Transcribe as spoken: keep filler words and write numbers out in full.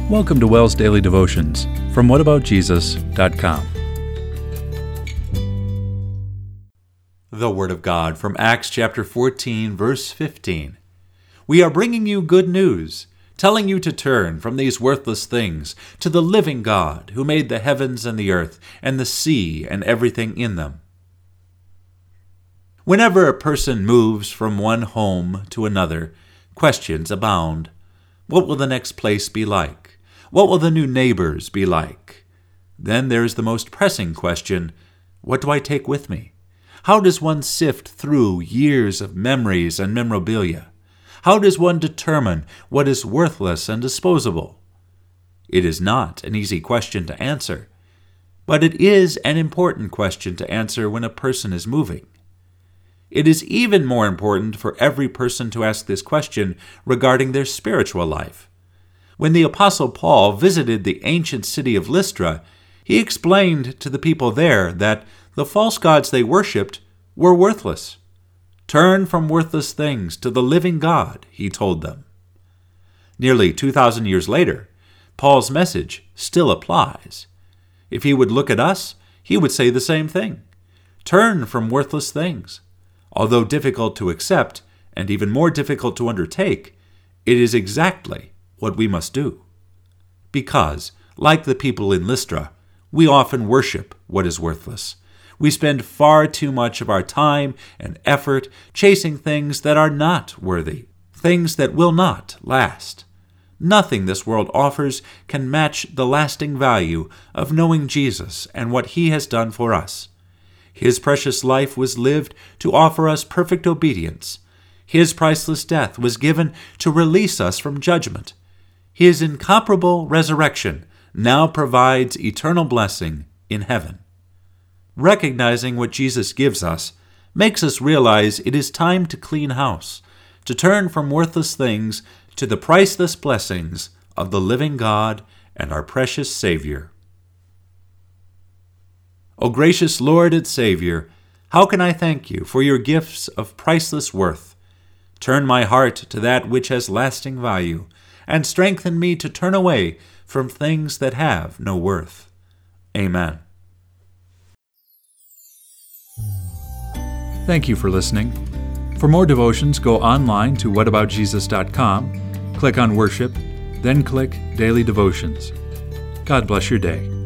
Welcome to WELS Daily Devotions from what about jesus dot com. The Word of God from Acts chapter fourteen, verse fifteen. We are bringing you good news, telling you to turn from these worthless things to the living God who made the heavens and the earth and the sea and everything in them. Whenever a person moves from one home to another, questions abound. What will the next place be like? What will the new neighbors be like? Then there is the most pressing question, what do I take with me? How does one sift through years of memories and memorabilia? How does one determine what is worthless and disposable? It is not an easy question to answer, but it is an important question to answer when a person is moving. It is even more important for every person to ask this question regarding their spiritual life. When the Apostle Paul visited the ancient city of Lystra, he explained to the people there that the false gods they worshipped were worthless. Turn from worthless things to the living God, he told them. Nearly two thousand years later, Paul's message still applies. If he would look at us, he would say the same thing. Turn from worthless things. Although difficult to accept, and even more difficult to undertake, it is exactly what we must do. Because, like the people in Lystra, we often worship what is worthless. We spend far too much of our time and effort chasing things that are not worthy, things that will not last. Nothing this world offers can match the lasting value of knowing Jesus and what he has done for us. His precious life was lived to offer us perfect obedience. His priceless death was given to release us from judgment. His incomparable resurrection now provides eternal blessing in heaven. Recognizing what Jesus gives us makes us realize it is time to clean house, to turn from worthless things to the priceless blessings of the living God and our precious Savior. O gracious Lord and Savior, how can I thank you for your gifts of priceless worth? Turn my heart to that which has lasting value, and strengthen me to turn away from things that have no worth. Amen. Thank you for listening. For more devotions, go online to what about jesus dot com, click on Worship, then click Daily Devotions. God bless your day.